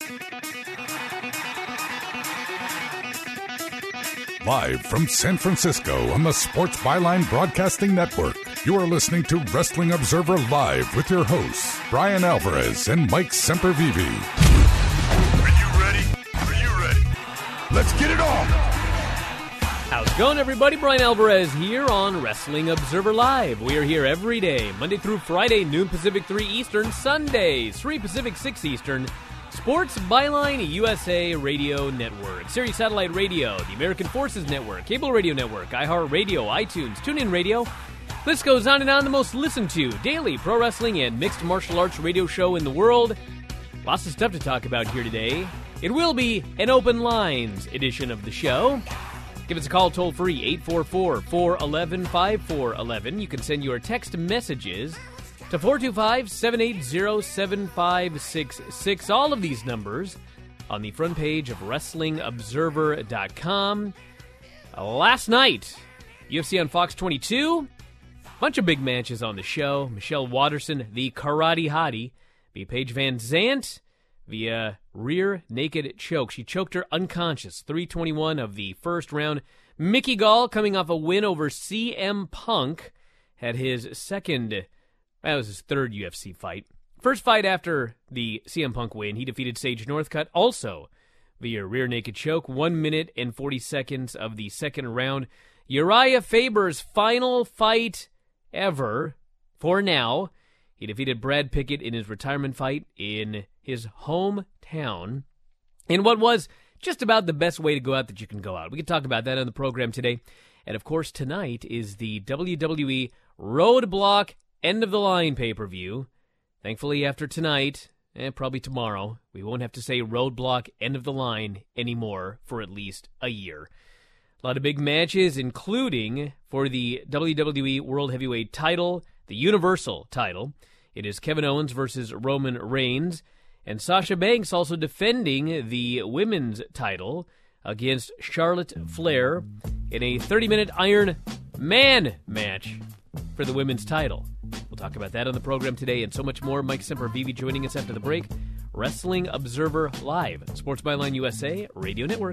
Live from San Francisco on the Sports Byline Broadcasting Network, you are listening to Wrestling Observer Live with your hosts, Brian Alvarez and Mike Sempervive. Are you ready? Are you ready? Let's get it on! How's it going, everybody? Brian Alvarez here on Wrestling Observer Live. We are here every day, Monday through Friday, noon Pacific, 3 Eastern, Sundays, 3 Pacific, 6 Eastern. Sports Byline USA Radio Network, Sirius Satellite Radio, the American Forces Network, Cable Radio Network, iHeartRadio, iTunes, TuneIn Radio. List goes on and on. The most listened to daily pro wrestling and mixed martial arts radio show in the world. Lots of stuff to talk about here today. It will be an open lines edition of the show. Give us a call toll-free, 844-411-5411. You can send your text messages to 425-780-7566. All of these numbers on the front page of WrestlingObserver.com. Last night, UFC on Fox 22. Bunch of big matches on the show. Michelle Waterson, the Karate Hottie, beat Paige Van Zandt via rear naked choke. She choked her unconscious. 3:21 of the first round. Mickey Gall, coming off a win over CM Punk, had his that was his third UFC fight. First fight after the CM Punk win, he defeated Sage Northcutt, also via rear naked choke. 1 minute and 40 seconds of the second round. Uriah Faber's final fight ever, for now. He defeated Brad Pickett in his retirement fight in his hometown, in what was just about the best way to go out that you can go out. We can talk about that on the program today. And, of course, tonight is the WWE Roadblock End of the Line pay-per-view. Thankfully, after tonight, probably tomorrow, we won't have to say Roadblock End of the Line anymore for at least a year. A lot of big matches, including for the WWE World Heavyweight title, the Universal title. It is Kevin Owens versus Roman Reigns, and Sasha Banks also defending the women's title against Charlotte Flair in a 30-minute Iron Man match for the women's title. We'll talk about that on the program today and so much more. Mike Sempervive joining us after the break. Wrestling Observer Live, Sports Byline USA Radio Network.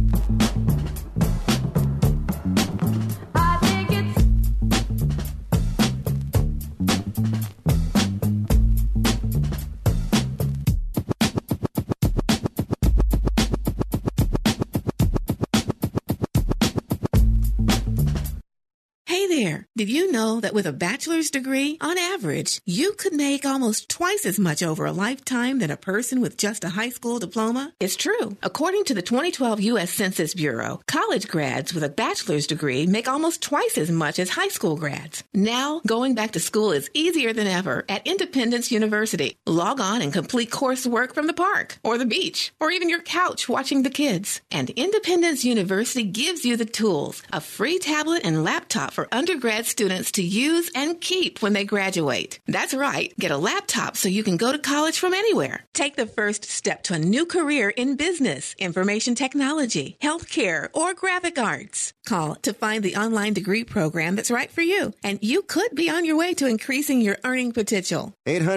Did you know that with a bachelor's degree, on average, you could make almost twice as much over a lifetime than a person with just a high school diploma? It's true. According to the 2012 U.S. Census Bureau, college grads with a bachelor's degree make almost twice as much as high school grads. Now, going back to school is easier than ever at Independence University. Log on and complete coursework from the park, or the beach, or even your couch watching the kids. And Independence University gives you the tools, a free tablet and laptop for undergrad students to use and keep when they graduate. That's right. Get a laptop so you can go to college from anywhere. Take the first step to a new career in business, information technology, healthcare, or graphic arts. Call to find the online degree program that's right for you, and you could be on your way to increasing your earning potential.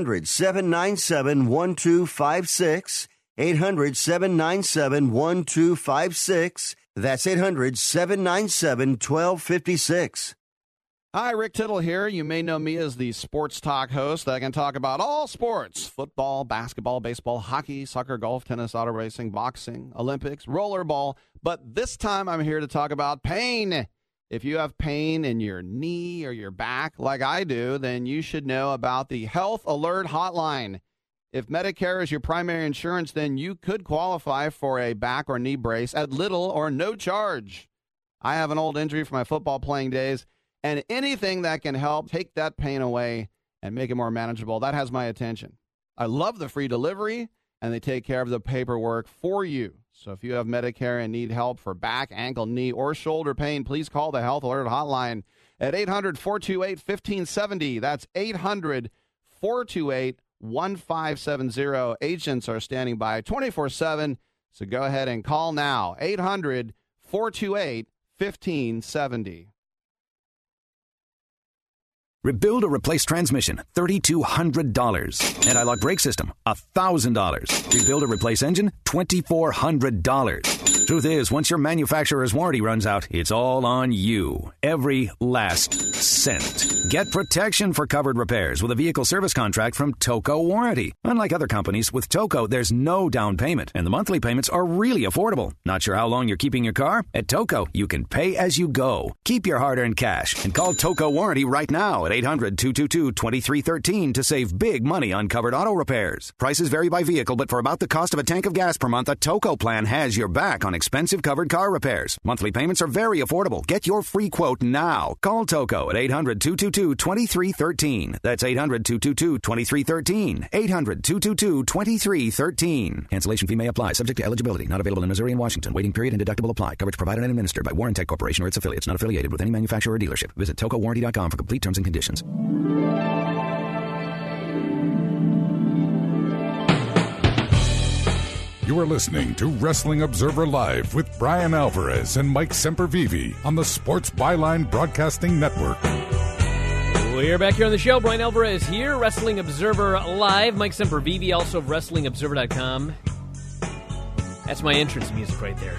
800-797-1256. 800-797-1256. That's 800-797-1256. Hi, Rick Tittle here. You may know me as the sports talk host that can talk about all sports: football, basketball, baseball, hockey, soccer, golf, tennis, auto racing, boxing, Olympics, rollerball. But this time I'm here to talk about pain. If you have pain in your knee or your back like I do, then you should know about the Health Alert Hotline. If Medicare is your primary insurance, then you could qualify for a back or knee brace at little or no charge. I have an old injury from my football playing days, and anything that can help take that pain away and make it more manageable, that has my attention. I love the free delivery, and they take care of the paperwork for you. So if you have Medicare and need help for back, ankle, knee, or shoulder pain, please call the Health Alert Hotline at 800-428-1570. That's 800-428-1570. Agents are standing by 24/7, so go ahead and call now. 800-428-1570. Rebuild or replace transmission, $3,200. Anti-lock brake system, $1,000. Rebuild or replace engine, $2,400. Truth is, once your manufacturer's warranty runs out, it's all on you. Every last cent. Get protection for covered repairs with a vehicle service contract from Toco Warranty. Unlike other companies, with Toco, there's no down payment, and the monthly payments are really affordable. Not sure how long you're keeping your car? At Toco, you can pay as you go. Keep your hard-earned cash and call Toco Warranty right now at 800-222-2313 to save big money on covered auto repairs. Prices vary by vehicle, but for about the cost of a tank of gas per month, a Toco plan has your back on expensive covered car repairs. Monthly payments are very affordable. Get your free quote now. Call Toco at 800-222-2313. That's 800-222-2313. 800-222-2313. Cancellation fee may apply. Subject to eligibility. Not available in Missouri and Washington. Waiting period and deductible apply. Coverage provided and administered by Warrantech Corporation or its affiliates. Not affiliated with any manufacturer or dealership. Visit TocoWarranty.com for complete terms and conditions. You are listening to Wrestling Observer Live with Brian Alvarez and Mike Sempervive on the Sports Byline Broadcasting Network. We're back here on the show. Brian Alvarez here, Wrestling Observer Live. Mike Sempervive, also of WrestlingObserver.com. That's my entrance music right there.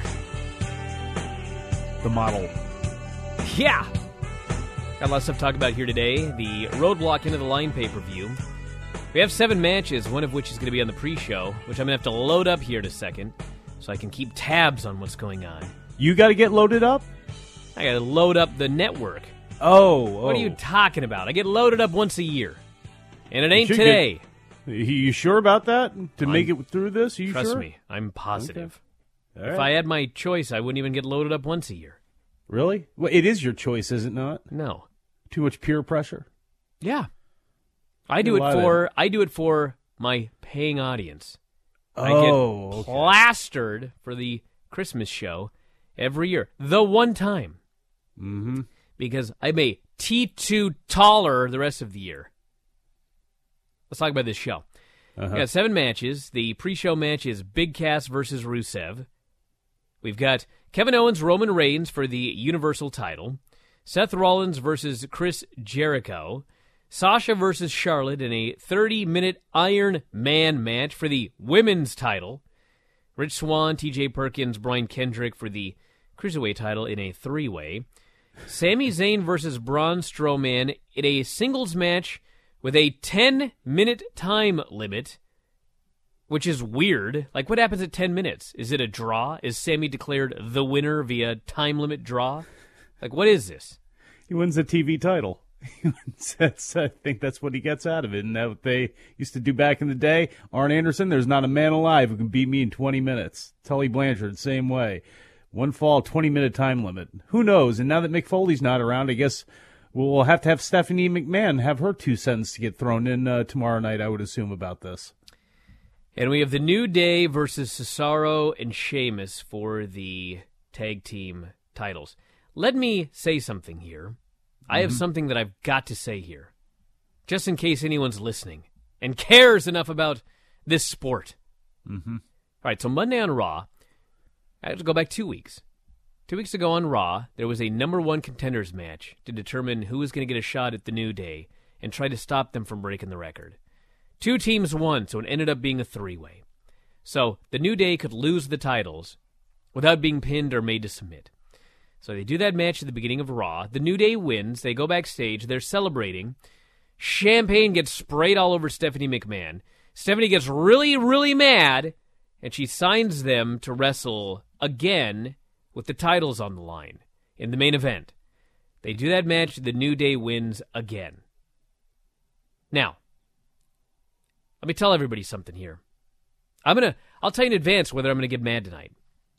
The model. Yeah! Got a lot of stuff to talk about here today. The Roadblock Into the Line pay-per-view. We have 7 matches, one of which is going to be on the pre-show, which I'm going to have to load up here in a second so I can keep tabs on what's going on. You got to get loaded up? I got to load up the network. Oh. What are you talking about? I get loaded up once a year. And it ain't today. You sure about that? To make it through this? Are you Trust sure? me, I'm positive. Okay. If I had my choice, I wouldn't even get loaded up once a year. Really? Well, it is your choice, is it not? No. Too much peer pressure? Yeah. I do it for my paying audience. I get plastered for the Christmas show every year. The one time. Mm-hmm. Because I'm a T2 taller the rest of the year. Let's talk about this show. We got 7 matches. The pre-show match is Big Cass versus Rusev. We've got Kevin Owens, Roman Reigns for the Universal title. Seth Rollins versus Chris Jericho. Sasha versus Charlotte in a 30-minute Iron Man match for the women's title. Rich Swann, TJ Perkins, Brian Kendrick for the Cruiserweight title in a 3-way. Sami Zayn versus Braun Strowman in a singles match with a 10-minute time limit, which is weird. Like, what happens at 10 minutes? Is it a draw? Is Sami declared the winner via time limit draw? Like, what is this? He wins the TV title. I think that's what he gets out of it. And that they used to do back in the day. Arn Anderson, there's not a man alive who can beat me in 20 minutes. Tully Blanchard, same way. One fall, 20-minute time limit. Who knows? And now that Mick Foley's not around, I guess we'll have to have Stephanie McMahon have her 2 cents to get thrown in tomorrow night, I would assume, about this. And we have the New Day versus Cesaro and Sheamus for the tag team titles. Let me say something here. I have something that I've got to say here, just in case anyone's listening and cares enough about this sport. Mm-hmm. All right, so Monday on Raw, I have to go back 2 weeks. 2 weeks ago on Raw, there was a number 1 contenders match to determine who was going to get a shot at the New Day and try to stop them from breaking the record. 2 teams won, so it ended up being a 3-way. So the New Day could lose the titles without being pinned or made to submit. So they do that match at the beginning of Raw. The New Day wins. They go backstage. They're celebrating. Champagne gets sprayed all over Stephanie McMahon. Stephanie gets really, really mad, and she signs them to wrestle again with the titles on the line in the main event. They do that match. The New Day wins again. Now, let me tell everybody something here. I'll tell you in advance whether I'm going to get mad tonight.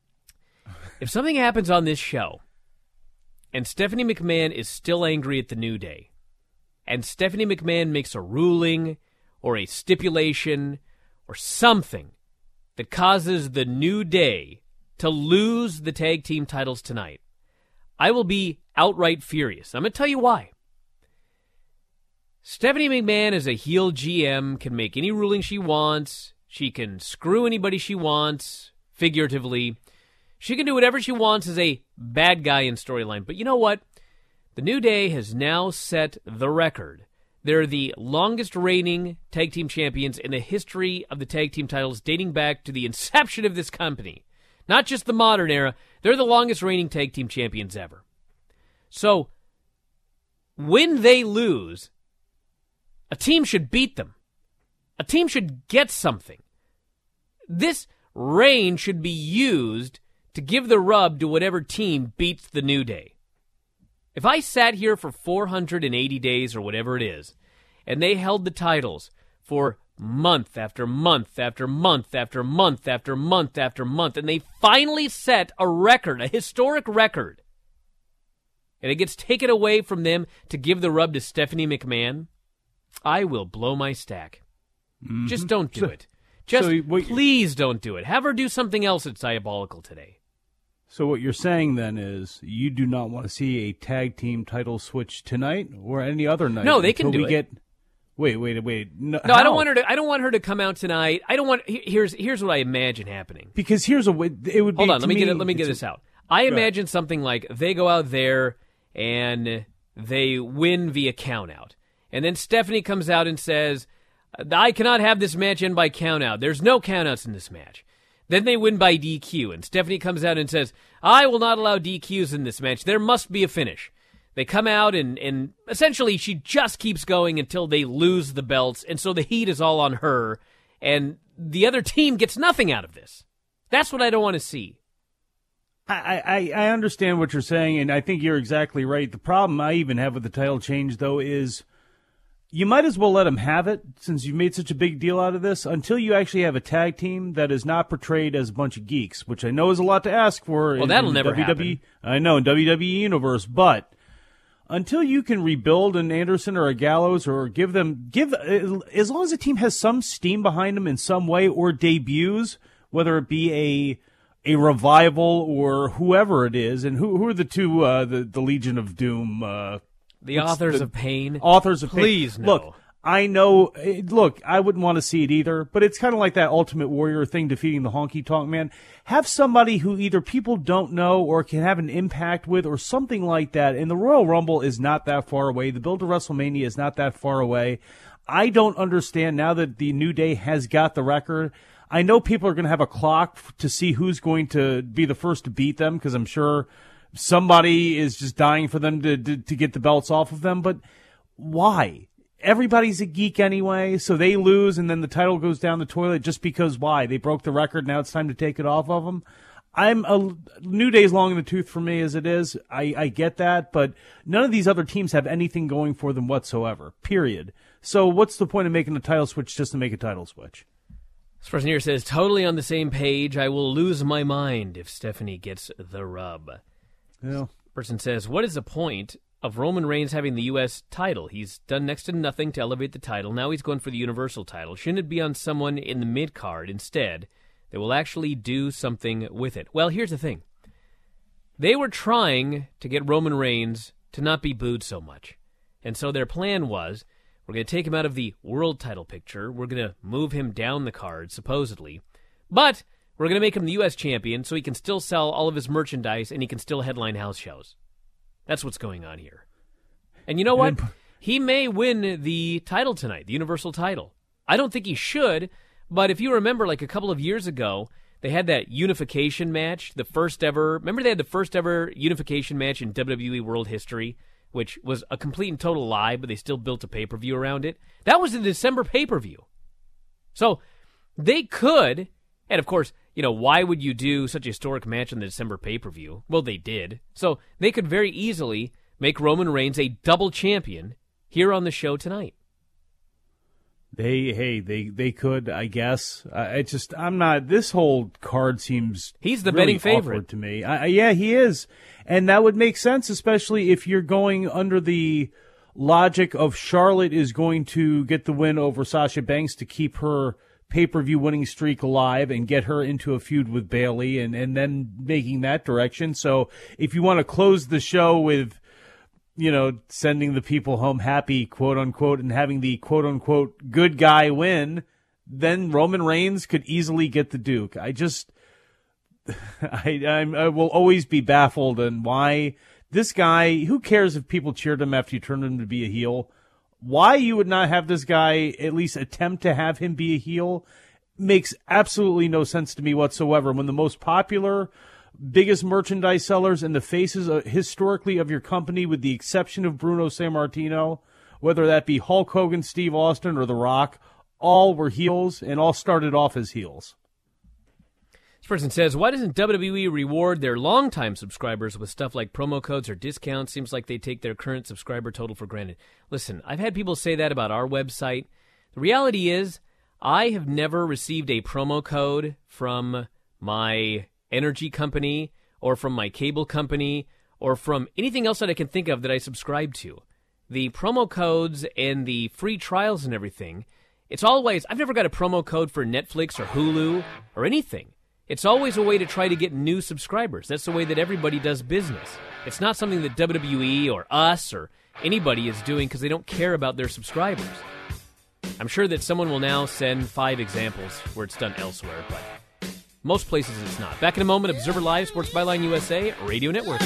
If something happens on this show, and Stephanie McMahon is still angry at the New Day, and Stephanie McMahon makes a ruling or a stipulation or something that causes the New Day to lose the tag team titles tonight, I will be outright furious. I'm going to tell you why. Stephanie McMahon as a heel GM can make any ruling she wants. She can screw anybody she wants, figuratively. She can do whatever she wants as a bad guy in storyline. But you know what? The New Day has now set the record. They're the longest reigning tag team champions in the history of the tag team titles dating back to the inception of this company. Not just the modern era. They're the longest reigning tag team champions ever. So, when they lose, a team should beat them. A team should get something. This reign should be used to give the rub to whatever team beats the New Day. If I sat here for 480 days or whatever it is, and they held the titles for month after month after month after month after month after month, and they finally set a record, a historic record, and it gets taken away from them to give the rub to Stephanie McMahon, I will blow my stack. Mm-hmm. Just don't do it. Please don't do it. Have her do something else that's diabolical today. So what you're saying then is you do not want to see a tag team title switch tonight or any other night. No, they can do it. Wait. No, I don't want her to. I don't want her to come out tonight. I don't want. Here's what I imagine happening. Because here's a way it would be. Hold on. Let me get this out. I imagine something like they go out there and they win via countout, and then Stephanie comes out and says, "I cannot have this match end by countout. There's no countouts in this match." Then they win by DQ, and Stephanie comes out and says, I will not allow DQs in this match. There must be a finish. They come out, and essentially she just keeps going until they lose the belts, and so the heat is all on her, and the other team gets nothing out of this. That's what I don't want to see. I understand what you're saying, and I think you're exactly right. The problem I even have with the title change, though, is you might as well let them have it, since you made such a big deal out of this, until you actually have a tag team that is not portrayed as a bunch of geeks, which I know is a lot to ask for. Well, that'll never happen. I know, in WWE Universe, but until you can rebuild an Anderson or a Gallows or give as long as a team has some steam behind them in some way or debuts, whether it be a revival or whoever it is, and who are the two, the Legion of Doom, the Authors of Pain. Authors of Pain. Please, no. Look, I know. Look, I wouldn't want to see it either, but it's kind of like that Ultimate Warrior thing, defeating the Honky Tonk Man. Have somebody who either people don't know or can have an impact with or something like that. And the Royal Rumble is not that far away. The build to WrestleMania is not that far away. I don't understand now that the New Day has got the record. I know people are going to have a clock to see who's going to be the first to beat them, because I'm sure somebody is just dying for them to get the belts off of them, but why? Everybody's a geek anyway, so they lose and then the title goes down the toilet just because why? They broke the record, now it's time to take it off of them. New Day's long in the tooth for me as it is. I get that, but none of these other teams have anything going for them whatsoever, period. So what's the point of making a title switch just to make a title switch? This person here says, totally on the same page. I will lose my mind if Stephanie gets the rub. Yeah. Person says, what is the point of Roman Reigns having the U.S. title? He's done next to nothing to elevate the title. Now he's going for the Universal title. Shouldn't it be on someone in the mid-card instead that will actually do something with it? Well, here's the thing. They were trying to get Roman Reigns to not be booed so much. And so their plan was, we're going to take him out of the world title picture. We're going to move him down the card, supposedly. But we're going to make him the U.S. champion so he can still sell all of his merchandise and he can still headline house shows. That's what's going on here. And you know what? He may win the title tonight, the Universal title. I don't think he should, but if you remember, like a couple of years ago, they had that unification match, the first ever. Remember they had the first ever unification match in WWE World history, which was a complete and total lie, but they still built a pay-per-view around it. That was the December pay-per-view. So they could, and of course, you know, why would you do such a historic match in the December pay-per-view? Well, they did. So they could very easily make Roman Reigns a double champion here on the show tonight. They could, I guess. I'm not. This whole card seems he's the really betting favorite to me. Yeah, he is, and that would make sense, especially if you're going under the logic of Charlotte is going to get the win over Sasha Banks to keep her pay-per-view winning streak alive and get her into a feud with Bayley and then making that direction. So if you want to close the show with, you know, sending the people home happy, quote unquote, and having the quote unquote good guy win, then Roman Reigns could easily get the Duke. I will always be baffled on why This guy, who cares if people cheered him after you turned him to be a heel? Why you would not have this guy at least attempt to have him be a heel makes absolutely no sense to me whatsoever. When the most popular, biggest merchandise sellers and the faces historically of your company, with the exception of Bruno Sammartino, whether that be Hulk Hogan, Steve Austin, or The Rock, all were heels and all started off as heels. This person says, why doesn't WWE reward their longtime subscribers with stuff like promo codes or discounts? Seems like they take their current subscriber total for granted. Listen, I've had people say that about our website. The reality is, I have never received a promo code from my energy company or from my cable company or from anything else that I can think of that I subscribe to. The promo codes and the free trials and everything, it's always, I've never got a promo code for Netflix or Hulu or anything. It's always a way to try to get new subscribers. That's the way that everybody does business. It's not something that WWE or us or anybody is doing because they don't care about their subscribers. I'm sure that someone will now send 5 examples where it's done elsewhere, but most places it's not. Back in a moment, Observer Live, Sports Byline USA, Radio Network.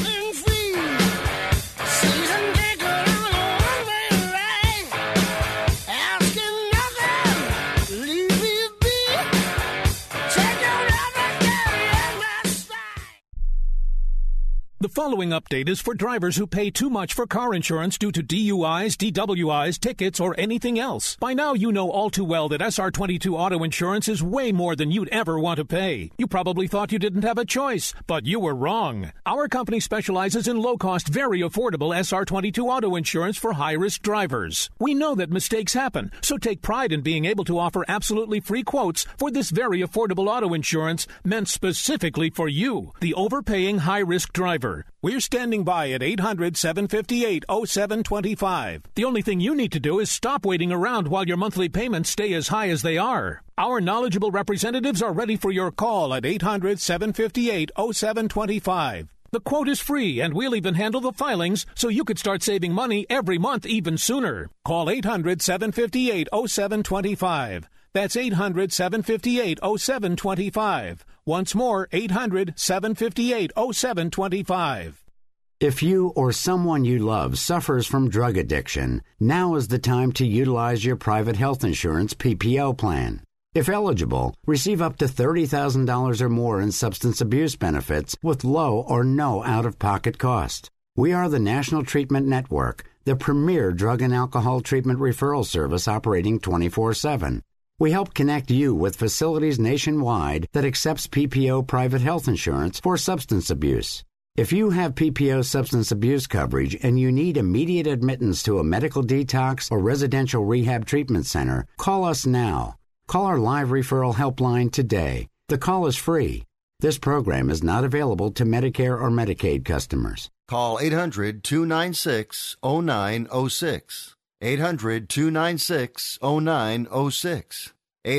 The following update is for drivers who pay too much for car insurance due to DUIs, DWIs, tickets, or anything else. By now, you know all too well that SR22 auto insurance is way more than you'd ever want to pay. You probably thought you didn't have a choice, but you were wrong. Our company specializes in low-cost, very affordable SR22 auto insurance for high-risk drivers. We know that mistakes happen, so take pride in being able to offer absolutely free quotes for this very affordable auto insurance meant specifically for you, the overpaying high-risk driver. We're standing by at 800-758-0725. The only thing you need to do is stop waiting around while your monthly payments stay as high as they are. Our knowledgeable representatives are ready for your call at 800-758-0725. The quote is free, and we'll even handle the filings so you could start saving money every month even sooner. Call 800-758-0725. That's 800-758-0725. Once more, 800-758-0725. If you or someone you love suffers from drug addiction, now is the time to utilize your private health insurance PPO plan. If eligible, receive up to $30,000 or more in substance abuse benefits with low or no out-of-pocket cost. We are the National Treatment Network, the premier drug and alcohol treatment referral service operating 24/7. We help connect you with facilities nationwide that accepts PPO private health insurance for substance abuse. If you have PPO substance abuse coverage and you need immediate admittance to a medical detox or residential rehab treatment center, call us now. Call our live referral helpline today. The call is free. This program is not available to Medicare or Medicaid customers. Call 800-296-0906. 800-296-0906.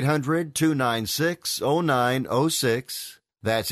800-296-0906. That's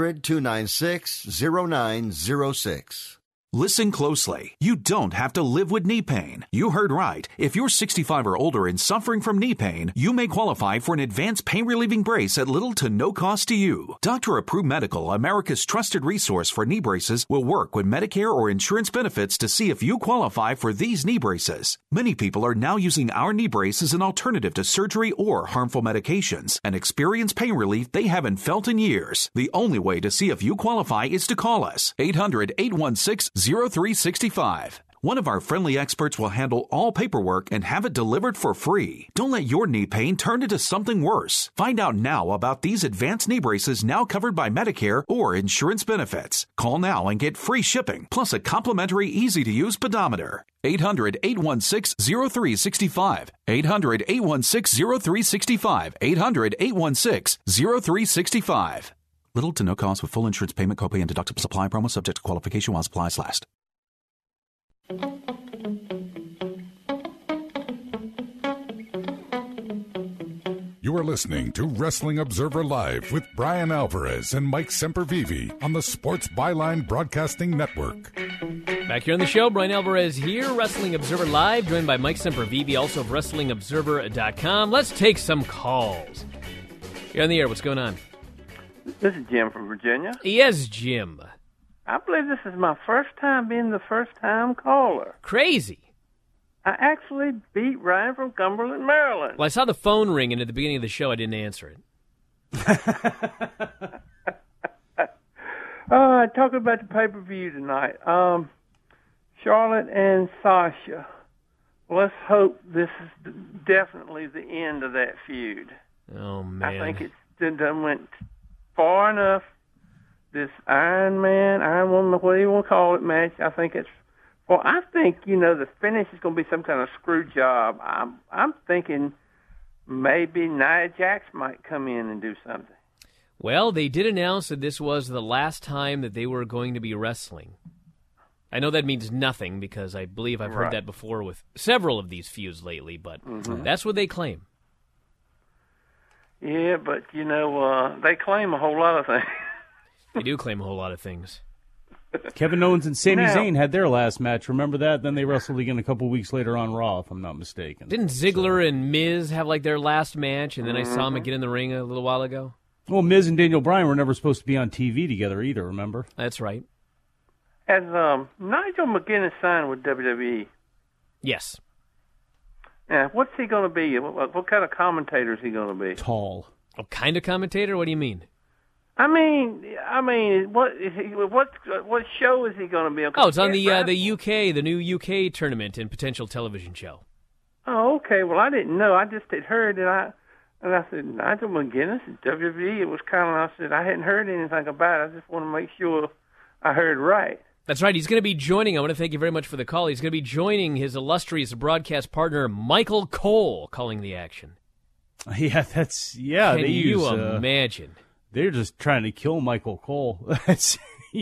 800-296-0906. Listen closely. You don't have to live with knee pain. You heard right. If you're 65 or older and suffering from knee pain, you may qualify for an advanced pain-relieving brace at little to no cost to you. Dr. Approved Medical, America's trusted resource for knee braces, will work with Medicare or insurance benefits to see if you qualify for these knee braces. Many people are now using our knee brace as an alternative to surgery or harmful medications and experience pain relief they haven't felt in years. The only way to see if you qualify is to call us. 800-816-0365. One of our friendly experts will handle all paperwork and have it delivered for free. Don't let your knee pain turn into something worse. Find out now about these advanced knee braces now covered by Medicare or insurance benefits. Call now and get free shipping, plus a complimentary easy-to-use pedometer. 800-816-0365. 800-816-0365. 800-816-0365. Little to no cost with full insurance payment, copay, and deductible supply promo subject to qualification while supplies last. You are listening to Wrestling Observer Live with Brian Alvarez and Mike Sempervive on the Sports Byline Broadcasting Network. Back here on the show, Brian Alvarez here, Wrestling Observer Live, joined by Mike Sempervive, also of WrestlingObserver.com. Let's take some calls. You're on the air. What's going on? This is Jim from Virginia. Yes, Jim. I believe this is my first time being the first-time caller. Crazy. I actually beat Ryan from Cumberland, Maryland. Well, I saw the phone ring, and at the beginning of the show, I didn't answer it. Talking about the pay-per-view tonight. Charlotte and Sasha. Let's hope this is definitely the end of that feud. Oh, man. I think it's done went far enough. This Iron Woman, whatever you want to call it, match, I think it's... Well, I think, the finish is going to be some kind of screw job. I'm thinking maybe Nia Jax might come in and do something. Well, they did announce that this was the last time that they were going to be wrestling. I know that means nothing because I believe I've heard that before with several of these feuds lately, but that's what they claim. Yeah, but, they claim a whole lot of things. They do claim a whole lot of things. Kevin Owens and Sami Zayn had their last match. Remember that? Then they wrestled again a couple weeks later on Raw, if I'm not mistaken. Didn't Ziggler and Miz have their last match, and then I saw them again in the ring a little while ago? Well, Miz and Daniel Bryan were never supposed to be on TV together either, remember? That's right. Has Nigel McGuinness signed with WWE? Yes. Yeah, what's he going to be? What kind of commentator is he going to be? Tall. What kind of commentator? What do you mean? I mean, what is he? What show is he going to be on? Oh, it's on the UK, the new UK tournament and potential television show. Oh, okay. Well, I didn't know. I just had heard that. And I said, Nigel McGuinness is WWE. It was kind of. I said I hadn't heard anything about it. I just want to make sure I heard right. That's right. He's going to be joining. I want to thank you very much for the call. He's going to be joining his illustrious broadcast partner, Michael Cole, calling the action. Yeah, Can you imagine? They're just trying to kill Michael Cole. That's,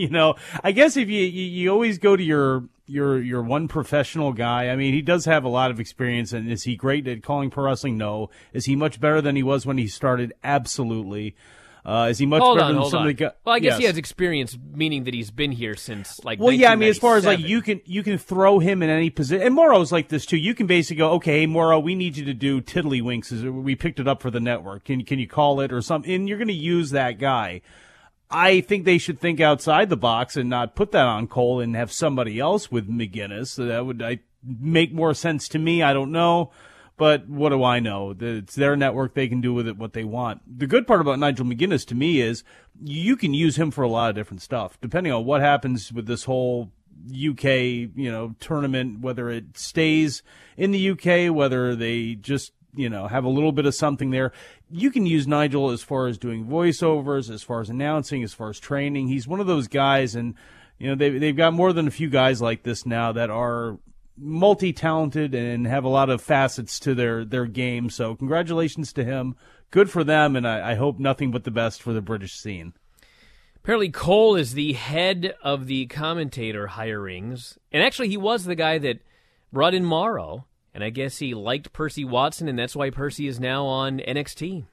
I guess if you always go to your one professional guy. I mean, he does have a lot of experience, and is he great at calling pro wrestling? No. Is he much better than he was when he started? Absolutely. Is he much better than some of the guys? Well, I guess he has experience, meaning that he's been here since Well, yeah, I mean, as far as you can throw him in any position, and Morrow's like this too. You can basically go, okay, Morrow, we need you to do Tiddlywinks. We picked it up for the network. Can you call it or something? And you're going to use that guy. I think they should think outside the box and not put that on Cole and have somebody else with McGuinness. So that would make more sense to me. I don't know. But what do I know? It's their network. They can do with it what they want. The good part about Nigel McGuinness to me is you can use him for a lot of different stuff, depending on what happens with this whole UK, tournament, whether it stays in the UK, whether they just, have a little bit of something there. You can use Nigel as far as doing voiceovers, as far as announcing, as far as training. He's one of those guys, and, they've got more than a few guys like this now that are multi-talented and have a lot of facets to their game. So congratulations to him. Good for them, and I hope nothing but the best for the British scene. Apparently Cole is the head of the commentator hirings, and actually he was the guy that brought in Morrow, and I guess he liked Percy Watson, and that's why Percy is now on NXT.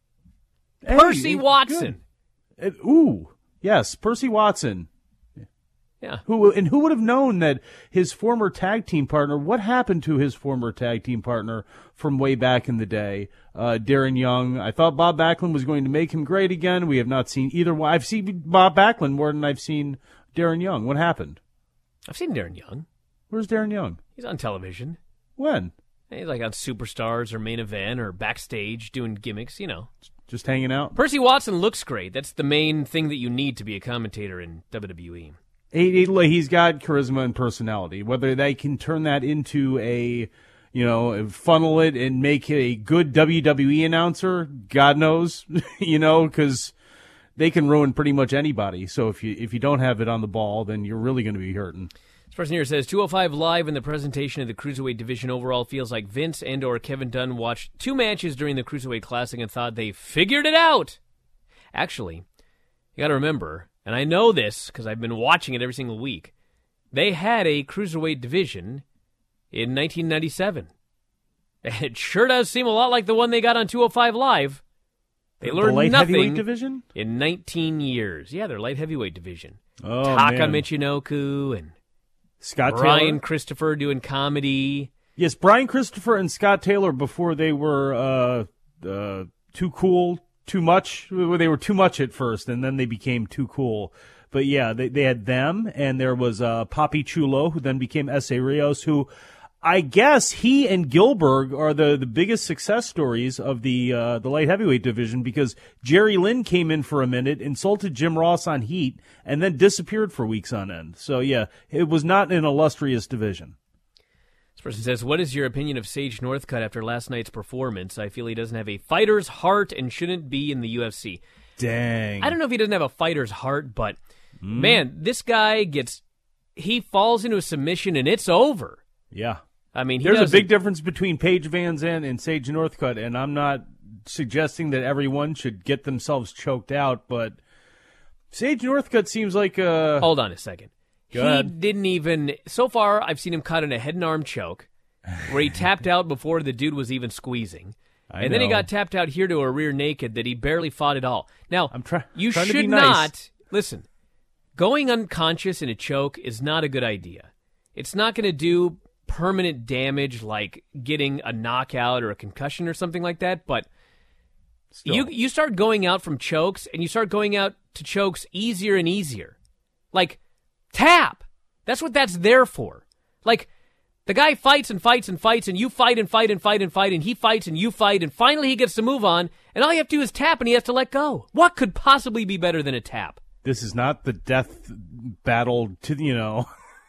Hey, Percy Watson! Ooh, yes, Percy Watson. Yeah. Who would have known that his former tag team partner, what happened to his former tag team partner from way back in the day, Darren Young? I thought Bob Backlund was going to make him great again. We have not seen either one. I've seen Bob Backlund more than I've seen Darren Young. What happened? I've seen Darren Young. Where's Darren Young? He's on television. When? He's on Superstars or Main Event or backstage doing gimmicks, Just hanging out? Percy Watson looks great. That's the main thing that you need to be a commentator in WWE. He's got charisma and personality. Whether they can turn that into funnel it and make it a good WWE announcer, God knows, because they can ruin pretty much anybody. So if you don't have it on the ball, then you're really going to be hurting. This person here says, 205 Live in the presentation of the Cruiserweight division overall feels like Vince and or Kevin Dunn watched two matches during the Cruiserweight Classic and thought they figured it out. Actually, you got to remember, and I know this because I've been watching it every single week, they had a Cruiserweight division in 1997. It sure does seem a lot like the one they got on 205 Live. They learned light nothing heavyweight division? In 19 years. Yeah, their light heavyweight division. Oh, Taka man. Michinoku and Scott Brian Taylor? Christopher doing comedy. Yes, Brian Christopher and Scott Taylor before they were too cool too much. They were too much at first, and then they became too cool. But yeah, they had them, and there was Papi Chulo, who then became S.A. Rios, who I guess he and Gilbert are the biggest success stories of the light heavyweight division, because Jerry Lynn came in for a minute, insulted Jim Ross on Heat, and then disappeared for weeks on end. So yeah, it was not an illustrious division. This person says, what is your opinion of Sage Northcutt after last night's performance? I feel he doesn't have a fighter's heart and shouldn't be in the UFC. Dang. I don't know if he doesn't have a fighter's heart, but man, this guy he falls into a submission and it's over. Yeah. I mean, there's a big difference between Paige Van Zandt and Sage Northcutt, and I'm not suggesting that everyone should get themselves choked out, but Sage Northcutt seems like a... Hold on a second. Didn't even... So far, I've seen him caught in a head and arm choke where he tapped out before the dude was even squeezing. And then he got tapped out here to a rear naked that he barely fought at all. Now, you should not... Listen, going unconscious in a choke is not a good idea. It's not going to do permanent damage like getting a knockout or a concussion or something like that, but you start going out from chokes, and you start going out to chokes easier and easier. Like, tap. That's what that's there for. Like, the guy fights and fights and fights, and you fight and fight and fight and fight, and he fights and you fight, and finally he gets to move on, and all you have to do is tap, and he has to let go. What could possibly be better than a tap? This is not the death battle to,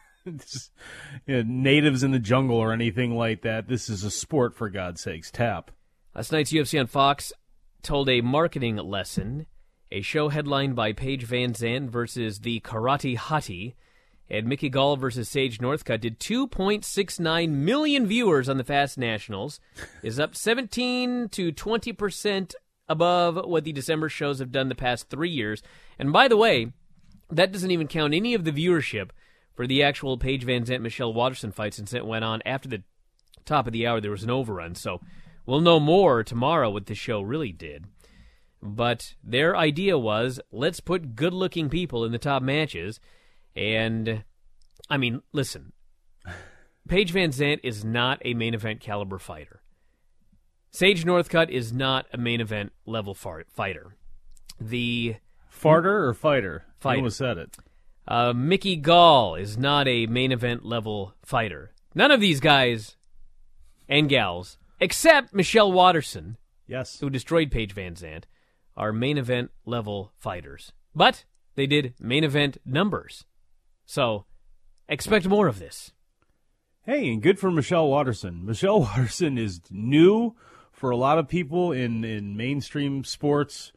natives in the jungle or anything like that. This is a sport, for God's sakes. Tap. Last night's UFC on Fox told a marketing lesson. A show headlined by Paige Van Zandt versus the Karate Hottie, and Mickey Gall versus Sage Northcutt did 2.69 million viewers on the Fast Nationals, is up 17 to 20% above what the December shows have done the past 3 years. And by the way, that doesn't even count any of the viewership for the actual Paige Van Zandt-Michelle Waterson fight, since it went on after the top of the hour. There was an overrun, so we'll know more tomorrow what the show really did. But their idea was, let's put good-looking people in the top matches. And, I mean, listen, Paige Van Zandt is not a main event caliber fighter. Sage Northcutt is not a main event level fighter. The farter or fighter? Fighter. Who said it? Mickey Gall is not a main event level fighter. None of these guys and gals, except Michelle Waterson, yes, who destroyed Paige Van Zandt, are main event level fighters. But they did main event numbers. So expect more of this. Hey, and good for Michelle Waterson. Michelle Waterson is new for a lot of people in mainstream sports.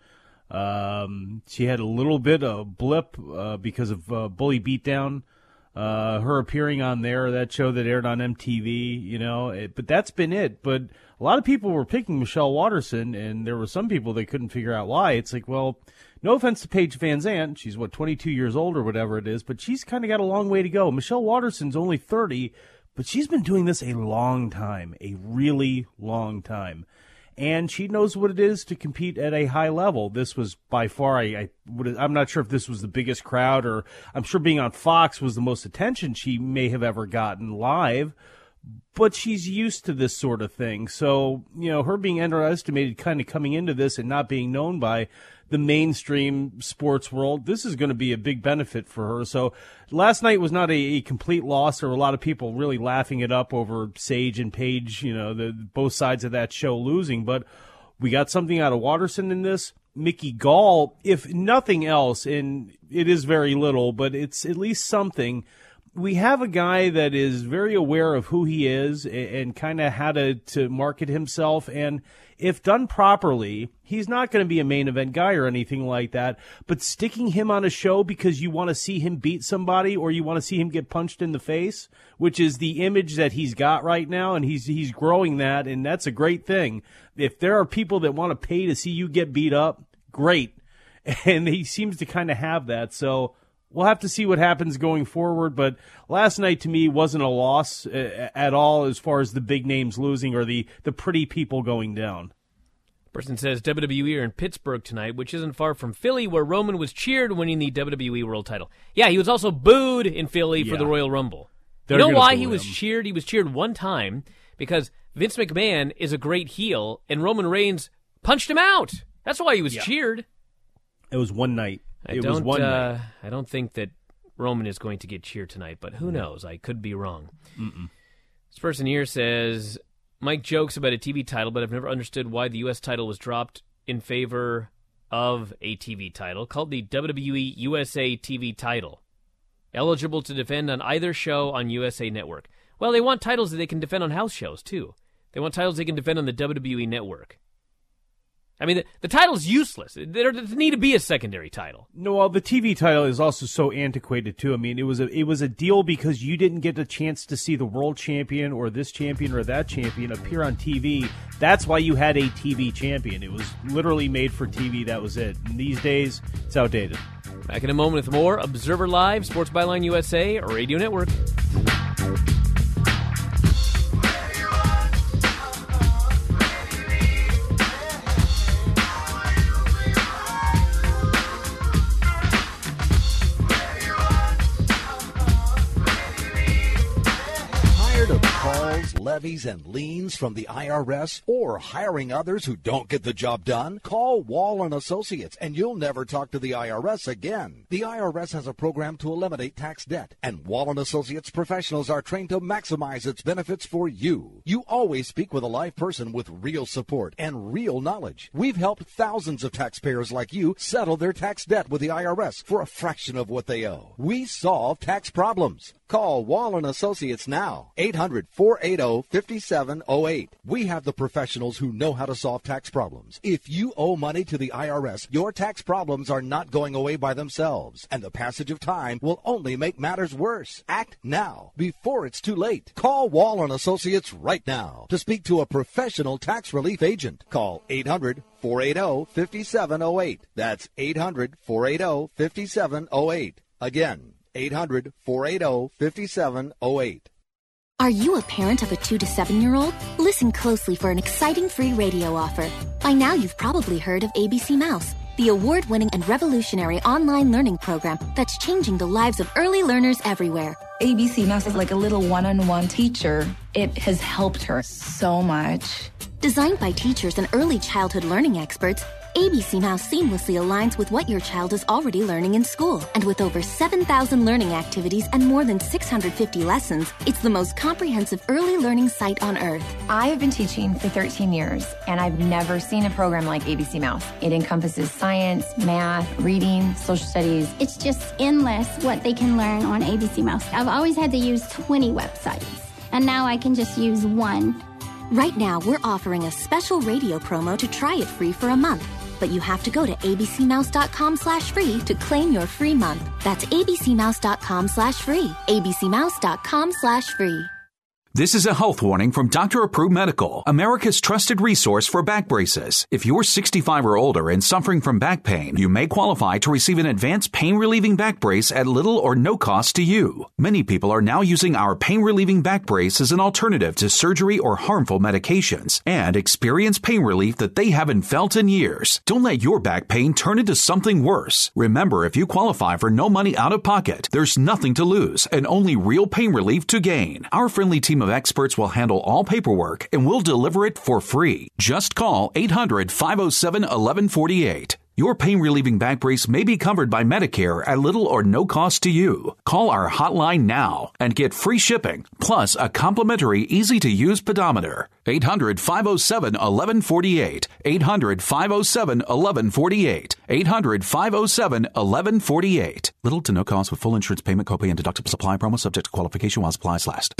She had a little bit of blip because of Bully Beatdown. Her appearing on that show that aired on MTV, but that's been it. But a lot of people were picking Michelle Waterson, and there were some people that couldn't figure out why. It's like, well, no offense to Paige Van Zandt. She's, 22 years old or whatever it is, but she's kind of got a long way to go. Michelle Waterson's only 30, but she's been doing this a long time, a really long time. And she knows what it is to compete at a high level. This was by far, I'm not sure if this was the biggest crowd, or I'm sure being on Fox was the most attention she may have ever gotten live, but she's used to this sort of thing. So, her being underestimated kind of coming into this and not being known by the mainstream sports world, this is going to be a big benefit for her. So last night was not a complete loss. There were a lot of people really laughing it up over Sage and Paige, both sides of that show losing. But we got something out of Waterson in this. Mickey Gall, if nothing else, and it is very little, but it's at least something. We have a guy that is very aware of who he is and kind of how to market himself. And if done properly, he's not going to be a main event guy or anything like that. But sticking him on a show because you want to see him beat somebody or you want to see him get punched in the face, which is the image that he's got right now, and he's growing that, and that's a great thing. If there are people that want to pay to see you get beat up, great. And he seems to kind of have that. So we'll have to see what happens going forward, but last night to me wasn't a loss at all as far as the big names losing or the pretty people going down. Person says WWE are in Pittsburgh tonight, which isn't far from Philly, where Roman was cheered winning the WWE World title. Yeah, he was also booed in Philly for the Royal Rumble. You know why he was cheered? He was cheered one time because Vince McMahon is a great heel, and Roman Reigns punched him out. That's why he was cheered. It was one night. I don't think that Roman is going to get cheered tonight, but who knows? I could be wrong. This person here says, Mike jokes about a TV title, but I've never understood why the U.S. title was dropped in favor of a TV title called the WWE USA TV title, eligible to defend on either show on USA Network. Well, they want titles that they can defend on house shows, too. They want titles they can defend on the WWE Network. I mean, the title's useless. There doesn't need to be a secondary title. No, well, the TV title is also so antiquated, too. I mean, it was a deal because you didn't get a chance to see the world champion or this champion or that champion appear on TV. That's why you had a TV champion. It was literally made for TV. That was it. And these days, it's outdated. Back in a moment with more Observer Live, Sports Byline USA, Radio Network. Levies and liens from the IRS, or hiring others who don't get the job done? Call Wall & Associates and you'll never talk to the IRS again. The IRS has a program to eliminate tax debt, and Wall & Associates professionals are trained to maximize its benefits for you. You always speak with a live person with real support and real knowledge. We've helped thousands of taxpayers like you settle their tax debt with the IRS for a fraction of what they owe. We solve tax problems. Call Wall & Associates now, 800-480-5708. We have the professionals who know how to solve tax problems. If you owe money to the IRS, your tax problems are not going away by themselves, and the passage of time will only make matters worse. Act now, before it's too late. Call Wall & Associates right now to speak to a professional tax relief agent. Call 800-480-5708. That's 800-480-5708. Again, 800-480-5708. Are you a parent of a 2 to 7-year-old? Listen closely for an exciting free radio offer. By now, you've probably heard of ABC Mouse, the award-winning and revolutionary online learning program that's changing the lives of early learners everywhere. ABC Mouse is like a little one-on-one teacher. It has helped her so much. Designed by teachers and early childhood learning experts, ABC Mouse seamlessly aligns with what your child is already learning in school. And with over 7,000 learning activities and more than 650 lessons, it's the most comprehensive early learning site on earth. I have been teaching for 13 years, and I've never seen a program like ABC Mouse. It encompasses science, math, reading, social studies. It's just endless what they can learn on ABC Mouse. I've always had to use 20 websites, and now I can just use one. Right now, we're offering a special radio promo to try it free for a month. But you have to go to abcmouse.com/free to claim your free month. That's abcmouse.com/free. abcmouse.com/free. This is a health warning from Dr. Approved Medical, America's trusted resource for back braces. If you're 65 or older and suffering from back pain, you may qualify to receive an advanced pain-relieving back brace at little or no cost to you. Many people are now using our pain-relieving back brace as an alternative to surgery or harmful medications and experience pain relief that they haven't felt in years. Don't let your back pain turn into something worse. Remember, if you qualify for no money out of pocket, there's nothing to lose and only real pain relief to gain. Our friendly team of experts will handle all paperwork and will deliver it for free. Just call 800-507-1148. Your pain-relieving back brace may be covered by Medicare at little or no cost to you. Call our hotline now and get free shipping, plus a complimentary, easy-to-use pedometer. 800-507-1148. 800-507-1148. 800-507-1148. Little to no cost with full insurance payment, copay, and deductible supply promo subject to qualification while supplies last.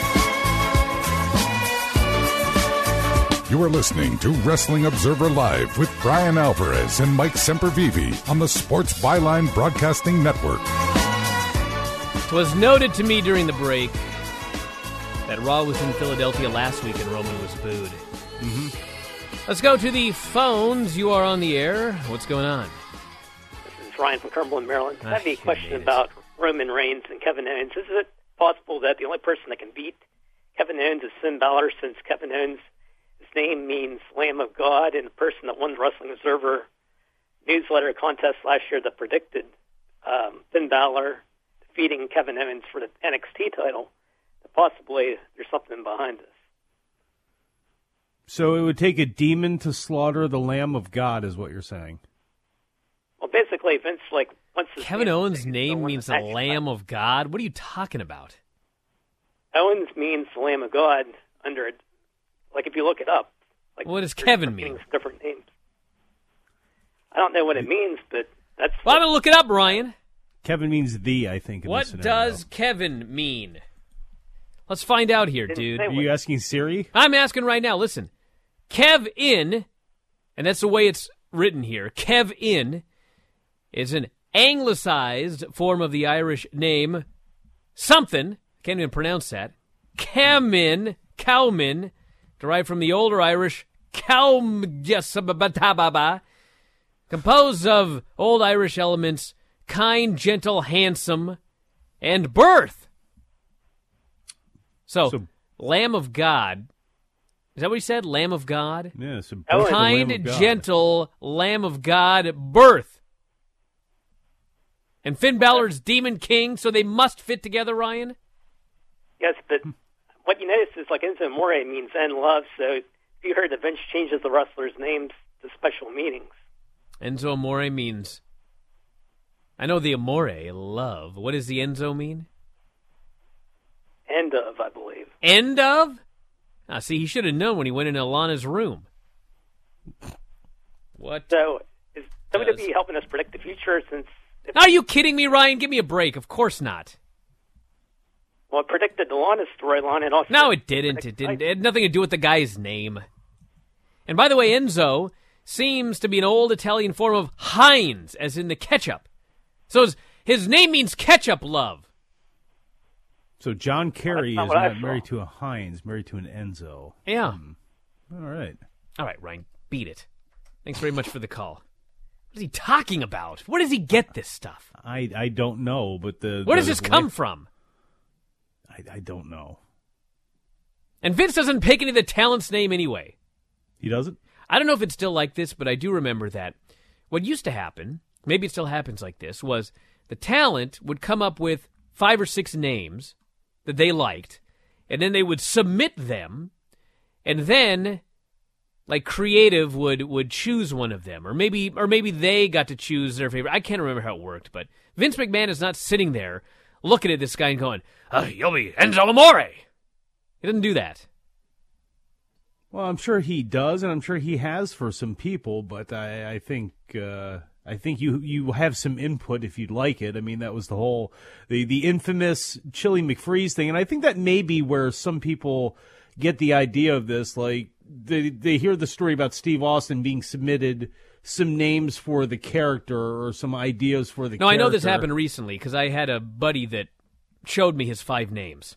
You are listening to Wrestling Observer Live with Brian Alvarez and Mike Sempervive on the Sports Byline Broadcasting Network. It was noted to me during the break that Raw was in Philadelphia last week and Roman was booed. Let's go to the phones. You are on the air. What's going on? This is Ryan from Cumberland, Maryland. I have a question about Roman Reigns and Kevin Owens. Is it possible that the only person that can beat Kevin Owens is Finn Balor, since Kevin Owens' name means Lamb of God, and the person that won the Wrestling Observer newsletter contest last year that predicted Finn Balor defeating Kevin Owens for the NXT title, possibly there's something behind this. So it would take a demon to slaughter the Lamb of God, is what you're saying. Well, basically, Vince, once Kevin Owens' name means the Lamb of God? What are you talking about? Owens means the Lamb of God under it. If you look it up. What does Kevin mean? Different names. I don't know what it means, but that's... Well, I'm going to look it up, Ryan. Kevin means the, I think, in this What scenario. does Kevin mean? Let's find out here, dude. Are you asking Siri? I'm asking right now. Listen. Kev-in, and that's the way it's written here. Kev-in is an anglicized form of the Irish name something. Can't even pronounce that. Cowmin, derived from the older Irish Cowm, composed of Old Irish elements, kind, gentle, handsome, and birth. So Lamb of God. Is that what he said? Lamb of God? Yeah, so kind, gentle, Lamb of God, birth. And Finn Balor's Demon King, so they must fit together, Ryan? Yes, but what you notice is Enzo Amore means end love, so you heard that Vince changes the wrestlers' names to special meanings. Enzo Amore means... I know the Amore, love. What does the Enzo mean? End of, I believe. End of? See, he should have known when he went into Alana's room. What? So, is WWE helping us predict the future since... Are you kidding me, Ryan? Give me a break. Of course not. Well, it predicted the Lana storyline and also... No, it didn't. It didn't. It had nothing to do with the guy's name. And by the way, Enzo seems to be an old Italian form of Heinz, as in the ketchup. So his name means ketchup love. So John Kerry Well, is that's not what I not married to a Heinz, married to an Enzo. Yeah. All right. All right, Ryan, beat it. Thanks very much for the call. What is he talking about? Where does he get this stuff? I don't know, but Where does this come from? I don't know. And Vince doesn't pick any of the talent's name anyway. He doesn't? I don't know if it's still like this, but I do remember that what used to happen, maybe it still happens like this, was the talent would come up with 5 or 6 names that they liked, and then they would submit them, and then creative would choose one of them, or maybe they got to choose their favorite. I can't remember how it worked, but Vince McMahon is not sitting there looking at this guy and going, "You'll be Enzo Amore." He doesn't do that. Well, I'm sure he does, and I'm sure he has for some people, but I think you have some input if you'd like it. I mean, that was the whole the infamous Chili McFreeze thing, and I think that may be where some people get the idea of this. They hear the story about Steve Austin being submitted some names for the character or some ideas for the character. No, I know this happened recently because I had a buddy that showed me his 5 names.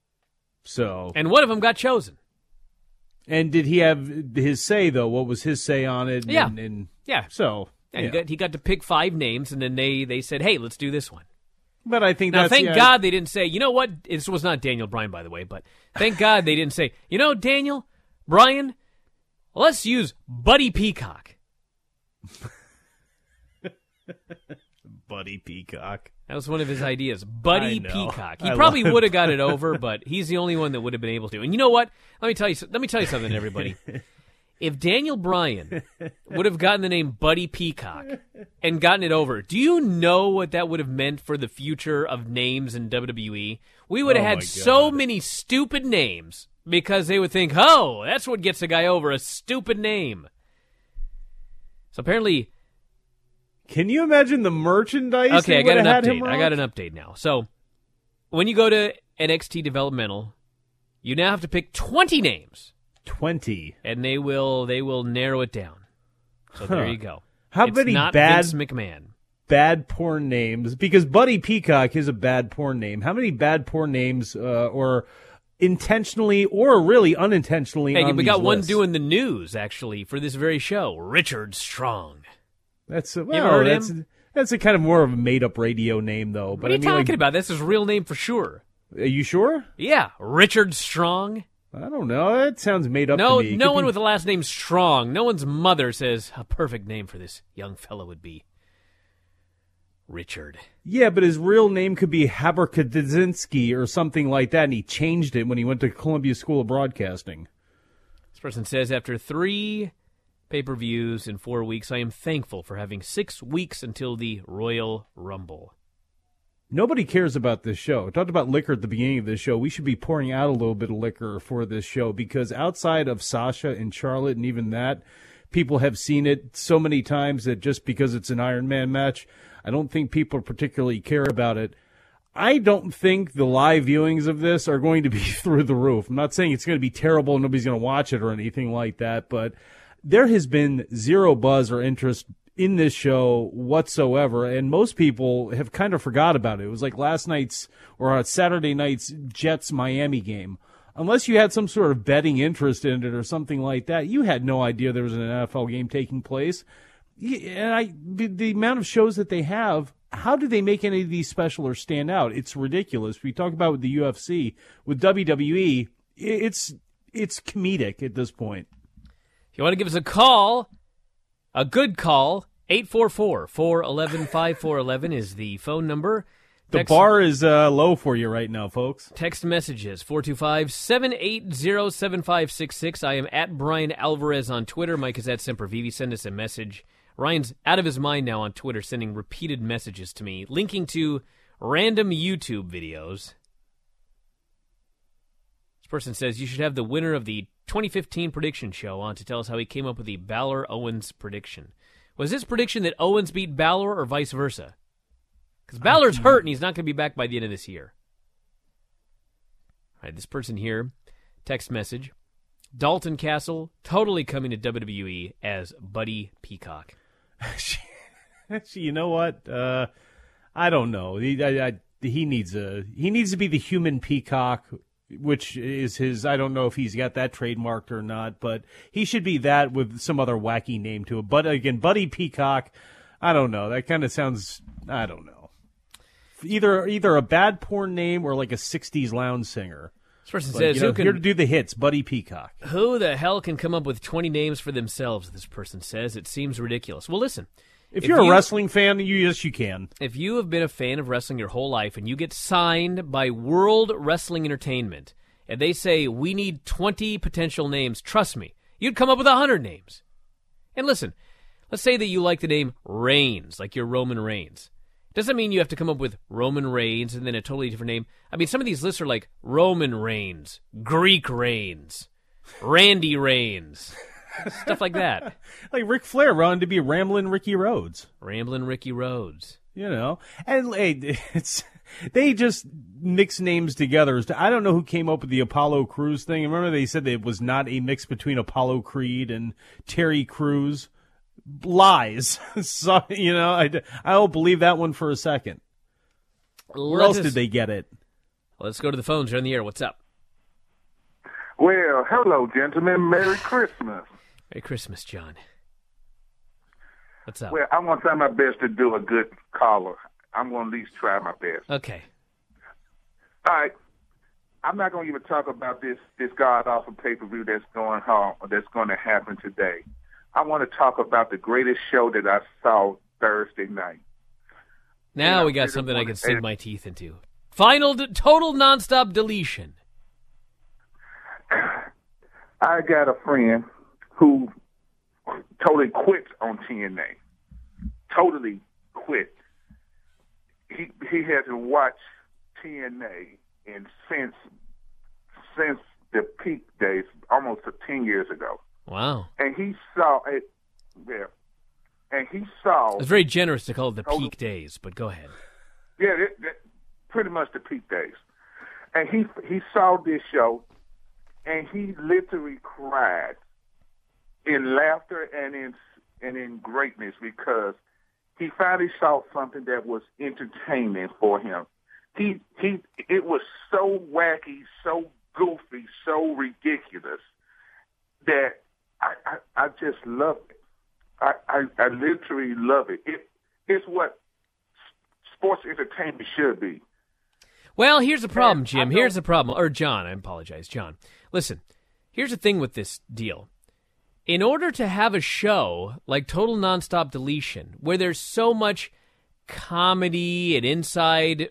And one of them got chosen. And did he have his say, though? What was his say on it? Yeah. Yeah. So, yeah. He got to pick 5 names, and then they said, hey, let's do this one. But I think now, thank God they didn't say, you know what? This was not Daniel Bryan, by the way, but thank God they didn't say, you know, Daniel, Bryan, let's use Buddy Peacock. Buddy Peacock. That was one of his ideas. Buddy Peacock. He probably would have got it over, but he's the only one that would have been able to. And you know what? Let me tell you something, everybody. If Daniel Bryan would have gotten the name Buddy Peacock and gotten it over, do you know what that would have meant for the future of names in WWE? We would have had so many stupid names because they would think, oh, that's what gets a guy over, a stupid name. So apparently... Can you imagine the merchandise? Okay, I got an update now. So when you go to NXT Developmental, you now have to pick 20 names. 20. And they will narrow it down. So there you go. How it's many not bad Vince McMahon. Bad porn names? Because Buddy Peacock is a bad porn name. How many bad porn names or intentionally or really unintentionally on we got these one lists? doing the news, actually, for this very show. Richard Strong. That's you ever heard him? That's a kind of more of a made-up radio name, though. What are you talking about? That's his real name for sure. Are you sure? Yeah, Richard Strong. I don't know. That sounds made up No, to me. no one with the last name Strong. No one's mother says a perfect name for this young fellow would be Richard. Yeah, but his real name could be Haberkadzinski or something like that, and he changed it when he went to Columbia School of Broadcasting. This person says, after 3 pay-per-views in 4 weeks, I am thankful for having 6 weeks until the Royal Rumble. Nobody cares about this show. I talked about liquor at the beginning of this show. We should be pouring out a little bit of liquor for this show because outside of Sasha and Charlotte, and even that, people have seen it so many times that just because it's an Iron Man match, I don't think people particularly care about it. I don't think the live viewings of this are going to be through the roof. I'm not saying it's going to be terrible and nobody's going to watch it or anything like that, but there has been zero buzz or interest in this show whatsoever, and most people have kind of forgot about it. It was like last night's or Saturday night's Jets-Miami game. Unless you had some sort of betting interest in it or something like that, you had no idea there was an NFL game taking place. And the amount of shows that they have, how do they make any of these special or stand out? It's ridiculous. We talk about with the UFC, with WWE, it's comedic at this point. If you want to give us a call, a good call, 844-411-5411 is the phone number. The bar is low for you right now, folks. Text messages, 425-780-7566. I am at Brian Alvarez on Twitter. Mike is at Sempervivi. Send us a message. Ryan's out of his mind now on Twitter, sending repeated messages to me, linking to random YouTube videos. This person says, you should have the winner of the 2015 prediction show on to tell us how he came up with the Balor-Owens prediction. Was his prediction that Owens beat Balor or vice versa? Because Balor's hurt and he's not going to be back by the end of this year. All right, this person here, text message, Dalton Castle totally coming to WWE as Buddy Peacock. You know what? I don't know. He needs to be the human Peacock, which is his. I don't know if he's got that trademarked or not, but he should be that with some other wacky name to it. But again, Buddy Peacock, I don't know. That kind of sounds. I don't know. Either a bad porn name or like a '60s lounge singer. This person says, here to do the hits, Buddy Peacock. Who the hell can come up with 20 names for themselves, this person says. It seems ridiculous. Well, listen. If you're a wrestling fan, yes, you can. If you have been a fan of wrestling your whole life and you get signed by World Wrestling Entertainment and they say, we need 20 potential names, trust me, you'd come up with 100 names. And listen, let's say that you like the name Reigns, like you're Roman Reigns. Doesn't mean you have to come up with Roman Reigns and then a totally different name. I mean, some of these lists are like Roman Reigns, Greek Reigns, Randy Reigns, stuff like that. Like Ric Flair wanted to be Ramblin' Ricky Rhodes. Ramblin' Ricky Rhodes. You know, and they just mix names together. I don't know who came up with the Apollo Crews thing. Remember they said that it was not a mix between Apollo Creed and Terry Crews. Lies. So, you know, I don't believe that one for a second. Where else did they get it? Let's go to the phones. You're on the air. What's up? Well, hello, gentlemen. Merry Christmas. Merry Christmas, John. What's up? Well, I'm going to try my best to do a good caller. I'm going to at least try my best. Okay. All right. I'm not going to even talk about this god-awful pay-per-view that's going to happen today. I want to talk about the greatest show that I saw Thursday night. Now we got something I can sink my teeth into. Final total nonstop deletion. I got a friend who totally quit on TNA. Totally quit. He hasn't watched TNA since the peak days, almost 10 years ago. Wow. And he saw it there. And he saw... It's very generous to call it the peak days, but go ahead. Yeah, pretty much the peak days. And he saw this show, and he literally cried in laughter and in greatness because he finally saw something that was entertaining for him. It was so wacky, so goofy, so ridiculous that I just love it. I literally love it. It's what sports entertainment should be. Well, here's the problem, Jim. Here's the problem. Or John, I apologize, John. Listen, here's the thing with this deal. In order to have a show like Total Nonstop Deletion, where there's so much comedy and inside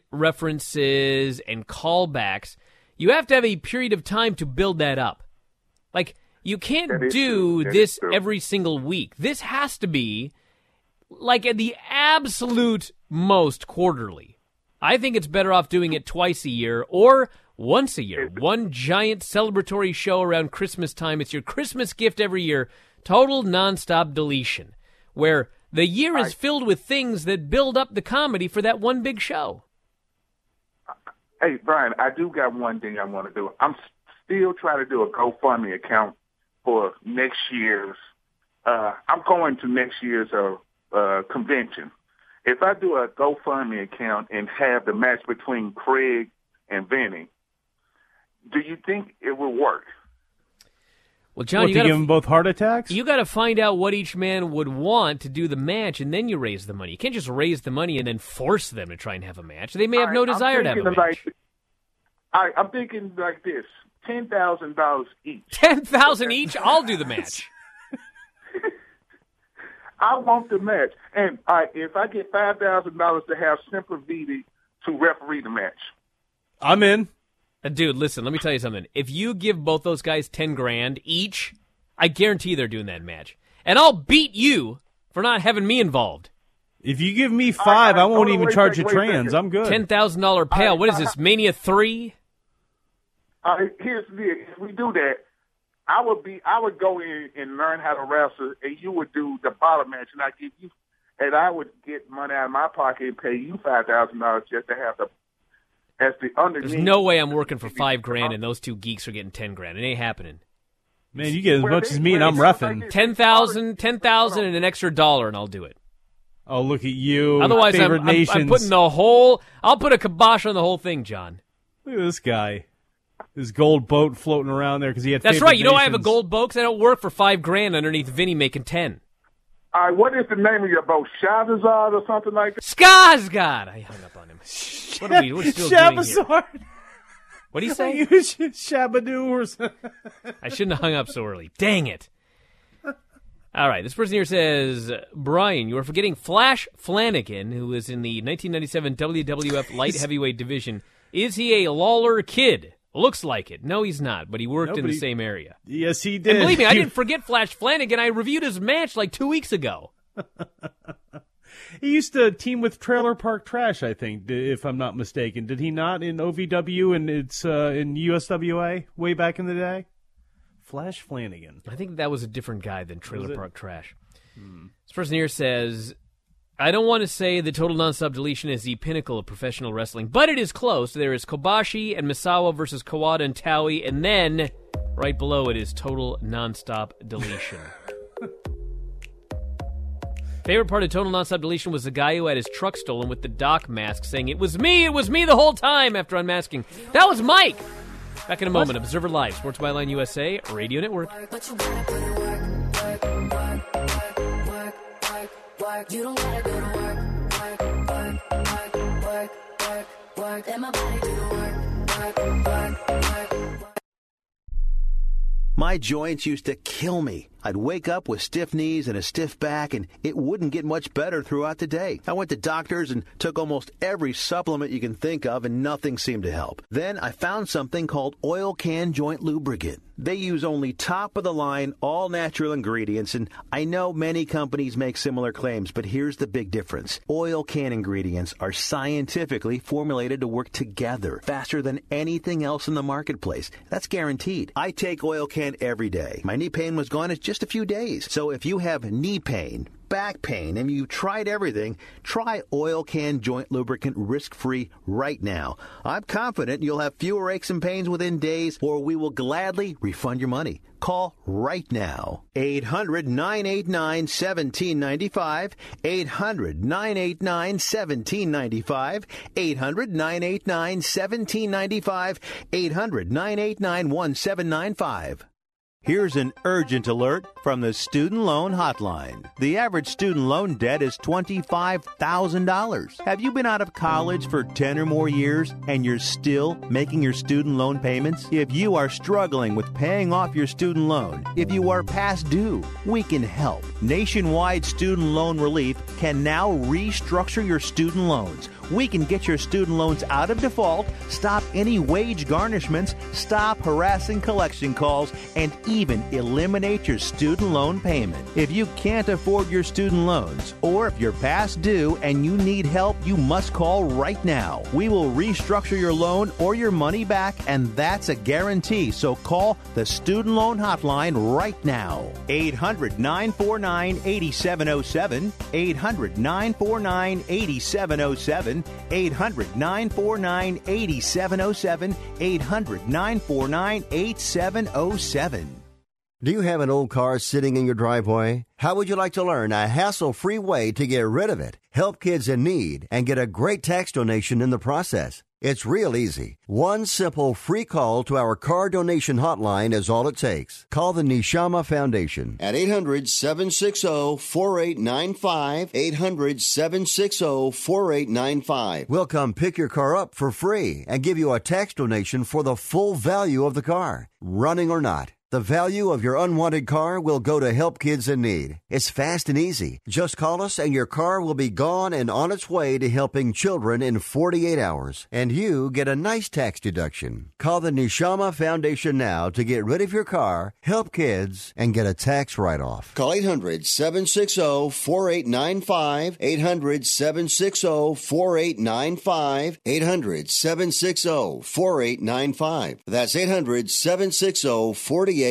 references and callbacks, you have to have a period of time to build that up. Like, You can't do this every single week. This has to be, like, at the absolute most quarterly. I think it's better off doing it twice a year or once a year. One giant celebratory show around Christmas time. It's your Christmas gift every year. Total nonstop deletion, where the year is filled with things that build up the comedy for that one big show. Hey, Brian, I do got one thing I want to do. I'm still trying to do a GoFundMe account for next year's. I'm going to next year's convention. If I do a GoFundMe account and have the match between Craig and Vinny, do you think it will work? Well, John, you got to give them both heart attacks? You got to find out what each man would want to do the match, and then you raise the money. You can't just raise the money and then force them to try and have a match. They may have no desire to have a match. I'm thinking like this: $10,000 each. $10,000 each? I'll do the match. I want the match, and if I get $5,000 to have Semper Vidi to referee the match, I'm in. Dude, listen, let me tell you something. If you give both those guys $10,000 each, I guarantee they're doing that match. And I'll beat you for not having me involved. If you give me $5, I won't even charge you trans. I'm good. $10,000 payout. What is this, Mania 3? Here's the deal. If we do that, I would go in and learn how to wrestle, and you would do the bottom match, and I would get money out of my pocket and pay you $5,000 just to have the underneath. There's no way I'm working for $5,000 and those two geeks are getting $10,000. It ain't happening. Man, you get as much as me, and I'm reffing. $10,000 and an extra $1, and I'll do it. Oh, look at you! Otherwise, I'm putting the whole. I'll put a kibosh on the whole thing, John. Look at this guy. His gold boat floating around there because he had. That's right. You know I have a gold boat because I don't work for $5,000 underneath Vinny making 10. All right, what is the name of your boat? Shazazad or something like that? Skarsgård! I hung up on him. What are we still doing here? What do you say? Shabadoo or something. I shouldn't have hung up so early. Dang it. All right, this person here says, Brian, you are forgetting Flash Flanagan, who was in the 1997 WWF Light Heavyweight Division. Is he a Lawler kid? Looks like it. No, he's not, but he worked in the same area. Yes, he did. And believe me, I didn't forget Flash Flanagan. I reviewed his match like 2 weeks ago. He used to team with Trailer Park Trash, I think, if I'm not mistaken. Did he not in OVW and it's in USWA way back in the day? Flash Flanagan. I think that was a different guy than Trailer Park Trash. This person here says, I don't want to say the Total Nonstop Deletion is the pinnacle of professional wrestling, but it is close. There is Kobashi and Misawa versus Kawada and Towie, and then right below it is Total Nonstop Deletion. Favorite part of Total Nonstop Deletion was the guy who had his truck stolen with the Doc mask saying, it was me the whole time after unmasking. That was Mike! Back in a moment. Observer Live, Sports Byline USA, Radio Network. You don't gotta go to work. Let my body do the work. My joints used to kill me. I'd wake up with stiff knees and a stiff back, and it wouldn't get much better throughout the day. I went to doctors and took almost every supplement you can think of, and nothing seemed to help. Then I found something called Oil Can Joint Lubricant. They use only top-of-the-line, all-natural ingredients, and I know many companies make similar claims, but here's the big difference. Oil Can ingredients are scientifically formulated to work together faster than anything else in the marketplace. That's guaranteed. I take Oil Can every day. My knee pain was gone in just a few days. So if you have knee pain, back pain, and you tried everything, try Oil Can Joint Lubricant risk-free right now. I'm confident you'll have fewer aches and pains within days, or we will gladly refund your money. Call right now. 800-989-1795. 800-989-1795. 800-989-1795. 800-989-1795. Here's an urgent alert from the Student Loan Hotline. The average student loan debt is $25,000. Have you been out of college for 10 or more years and you're still making your student loan payments? If you are struggling with paying off your student loan, if you are past due, we can help. Nationwide Student Loan Relief can now restructure your student loans. We can get your student loans out of default, stop any wage garnishments, stop harassing collection calls, and even eliminate your student loan payment. If you can't afford your student loans, or if you're past due and you need help, you must call right now. We will restructure your loan or your money back, and that's a guarantee. So call the Student Loan Hotline right now. 800-949-8707. 800-949-8707. 800-949-8707. 800-949-8707. Do you have an old car sitting in your driveway? How would you like to learn a hassle-free way to get rid of it, help kids in need, and get a great tax donation in the process? It's real easy. One simple free call to our car donation hotline is all it takes. Call the Neshama Foundation at 800-760-4895, 800-760-4895. We'll come pick your car up for free and give you a tax donation for the full value of the car, running or not. The value of your unwanted car will go to help kids in need. It's fast and easy. Just call us and your car will be gone and on its way to helping children in 48 hours. And you get a nice tax deduction. Call the Neshama Foundation now to get rid of your car, help kids, and get a tax write-off. Call 800-760-4895, 800-760-4895, 800-760-4895. That's 800-760-4895.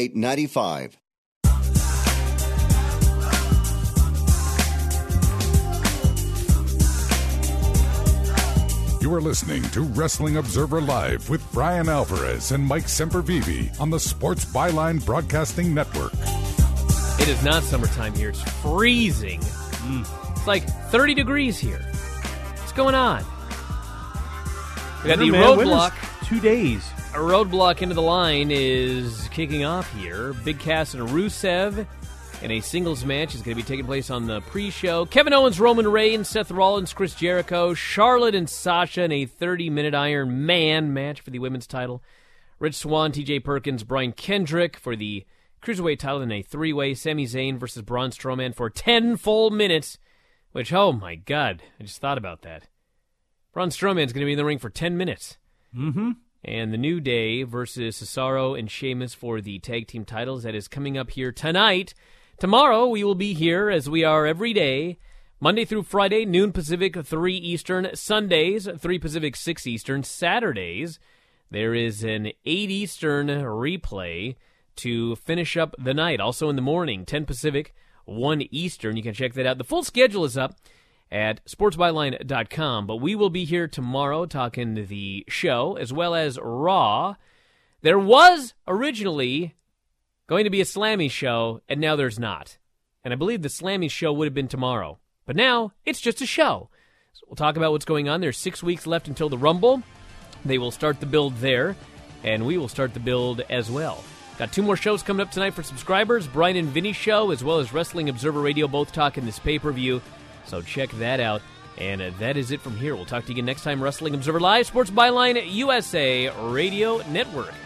You are listening to Wrestling Observer Live with Brian Alvarez and Mike Sempervive on the Sports Byline Broadcasting Network. It is not summertime here. It's freezing. It's like 30 degrees here. What's going on? We got the roadblock. 2 days. A roadblock into the line is kicking off here. Big Cass and Rusev in a singles match is going to be taking place on the pre-show. Kevin Owens, Roman Reigns, Seth Rollins, Chris Jericho, Charlotte and Sasha in a 30-minute Iron Man match for the women's title. Rich Swann, TJ Perkins, Brian Kendrick for the Cruiserweight title in a three-way. Sami Zayn versus Braun Strowman for 10 full minutes, which, oh my God, I just thought about that. Braun Strowman's going to be in the ring for 10 minutes. Mm-hmm. And the New Day versus Cesaro and Sheamus for the tag team titles. That is coming up here tonight. Tomorrow we will be here as we are every day, Monday through Friday, noon Pacific, 3 Eastern. Sundays, 3 Pacific, 6 Eastern. Saturdays, there is an 8 Eastern replay to finish up the night. Also in the morning, 10 Pacific, 1 Eastern. You can check that out. The full schedule is up at sportsbyline.com, but we will be here tomorrow talking the show as well as Raw. There was originally going to be a Slammy show, and now there's not. And I believe the Slammy show would have been tomorrow, but now it's just a show. So we'll talk about what's going on. There's 6 weeks left until the Rumble. They will start the build there, and we will start the build as well. Got 2 more shows coming up tonight for subscribers. Brian and Vinny show, as well as Wrestling Observer Radio, both talking this pay-per-view. So check that out. And that is it from here. We'll talk to you again next time. Wrestling Observer Live, Sports Byline USA Radio Network.